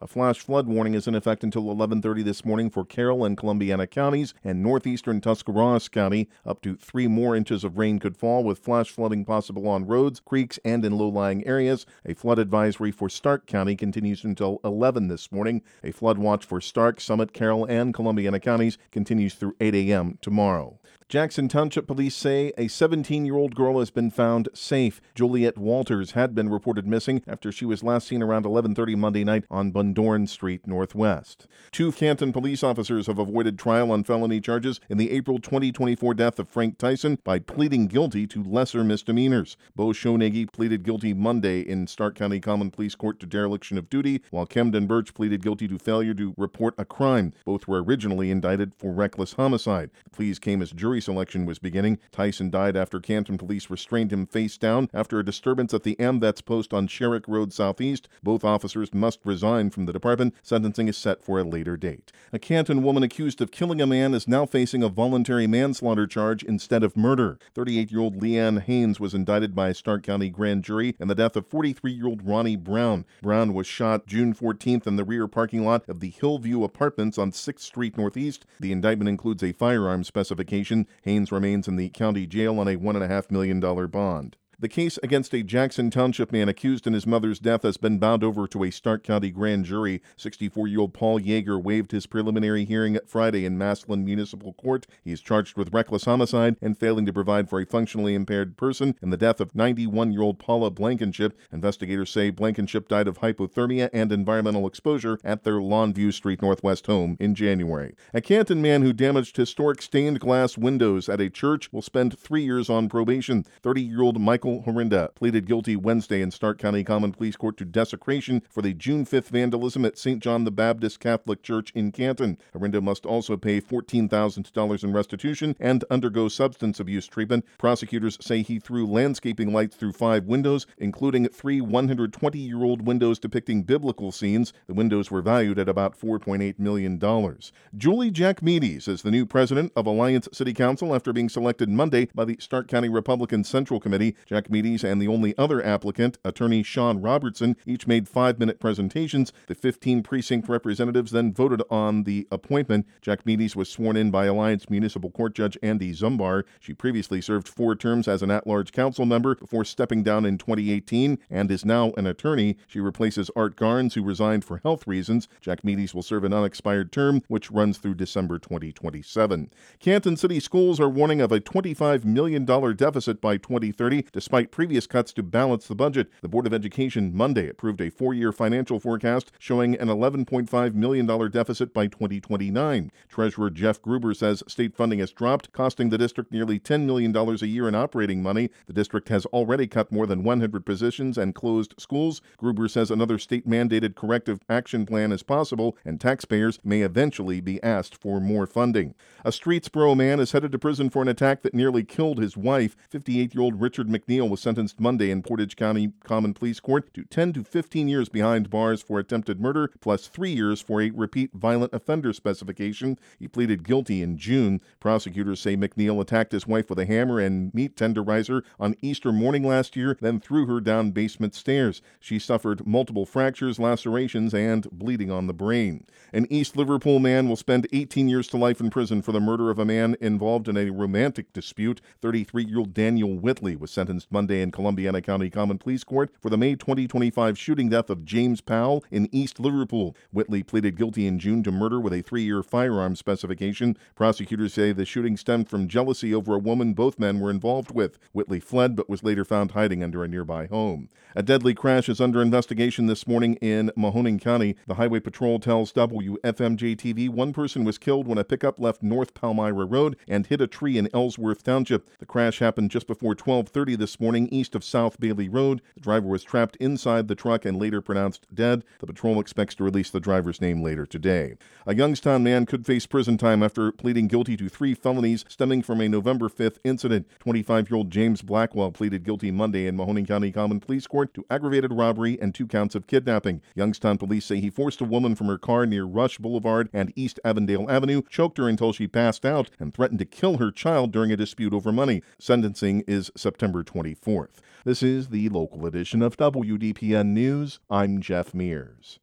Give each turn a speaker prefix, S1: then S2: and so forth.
S1: A flash flood warning is in effect until 11:30 this morning for Carroll and Columbiana counties and northeastern Tuscarawas County. Up to 3 more inches of rain could fall, with flash flooding possible on roads, creeks, and in low-lying areas. A flood advisory for Stark County continues until 11 this morning. A flood watch for Stark, Summit, Carroll, and Columbiana counties continues through 8 a.m. tomorrow. Jackson Township police say a 17-year-old girl has been found safe. Juliet Walters had been reported missing after she was last seen around 11:30 Monday night on Bundorn Street Northwest. 2 Canton police officers have avoided trial on felony charges in the April 2024 death of Frank Tyson by pleading guilty to lesser misdemeanors. Bo Schoenege pleaded guilty Monday in Stark County Common Pleas Court to dereliction of duty, while Camden Birch pleaded guilty to failure to report a crime. Both were originally indicted for reckless homicide. The pleas came as jury selection was beginning. Tyson died after Canton police restrained him face down after a disturbance at the AMVETS post on Sherrick Road Southeast. Both officers must resign from the department. Sentencing is set for a later date. A Canton woman accused of killing a man is now facing a voluntary manslaughter charge instead of murder. 38-year-old Leanne Haynes was indicted by a Stark County grand jury in the death of 43-year-old Ronnie Brown. Brown was shot June 14th in the rear parking lot of the Hillview Apartments on 6th Street Northeast. The indictment includes a firearm specification. Haynes remains in the county jail on a $1.5 million bond. The case against a Jackson Township man accused in his mother's death has been bound over to a Stark County grand jury. 64-year-old Paul Yeager waived his preliminary hearing Friday in Massillon Municipal Court. He is charged with reckless homicide and failing to provide for a functionally impaired person in the death of 91-year-old Paula Blankenship. Investigators say Blankenship died of hypothermia and environmental exposure at their Longview Street Northwest home in January. A Canton man who damaged historic stained glass windows at a church will spend 3 years on probation. 30-year-old Michael Horinda pleaded guilty Wednesday in Stark County Common Pleas Court to desecration for the June 5th vandalism at St. John the Baptist Catholic Church in Canton. Horinda must also pay $14,000 in restitution and undergo substance abuse treatment. Prosecutors say he threw landscaping lights through 5 windows, including 3 120-year-old windows depicting biblical scenes. The windows were valued at about $4.8 million. Julie Jackmedes is the new president of Alliance City Council after being selected Monday by the Stark County Republican Central Committee. Jackmedes and the only other applicant, attorney Sean Robertson, each made 5-minute presentations. The 15 precinct representatives then voted on the appointment. Jackmedes was sworn in by Alliance Municipal Court Judge Andy Zumbar. She previously served 4 terms as an at-large council member before stepping down in 2018 and is now an attorney. She replaces Art Garnes, who resigned for health reasons. Jackmedes will serve an unexpired term, which runs through December 2027. Canton City Schools are warning of a $25 million deficit by 2030, despite previous cuts to balance the budget. The Board of Education Monday approved a 4-year financial forecast showing an $11.5 million deficit by 2029. Treasurer Jeff Gruber says state funding has dropped, costing the district nearly $10 million a year in operating money. The district has already cut more than 100 positions and closed schools. Gruber says another state-mandated corrective action plan is possible, and taxpayers may eventually be asked for more funding. A Streetsboro man is headed to prison for an attack that nearly killed his wife. 58-year-old Richard McNeil was sentenced Monday in Portage County Common Pleas Court to 10 to 15 years behind bars for attempted murder, plus 3 years for a repeat violent offender specification. He pleaded guilty in June. Prosecutors say McNeil attacked his wife with a hammer and meat tenderizer on Easter morning last year, then threw her down basement stairs. She suffered multiple fractures, lacerations, and bleeding on the brain. An East Liverpool man will spend 18 years to life in prison for the murder of a man involved in a romantic dispute. 33-year-old Daniel Whitley was sentenced Monday in Columbiana County Common Pleas Court for the May 2025 shooting death of James Powell in East Liverpool. Whitley pleaded guilty in June to murder with a 3-year firearm specification. Prosecutors say the shooting stemmed from jealousy over a woman both men were involved with. Whitley fled but was later found hiding under a nearby home. A deadly crash is under investigation this morning in Mahoning County. The Highway Patrol tells WFMJ-TV one person was killed when a pickup left North Palmyra Road and hit a tree in Ellsworth Township. The crash happened just before 12:30 this morning east of South Bailey Road. The driver was trapped inside the truck and later pronounced dead. The patrol expects to release the driver's name later today. A Youngstown man could face prison time after pleading guilty to 3 felonies stemming from a November 5th incident. 25-year-old James Blackwell pleaded guilty Monday in Mahoning County Common Pleas Court to aggravated robbery and 2 counts of kidnapping. Youngstown police say he forced a woman from her car near Rush Boulevard and East Avondale Avenue, choked her until she passed out, and threatened to kill her child during a dispute over money. Sentencing is September 24th. This is the local edition of WDPN News. I'm Jeff Mears.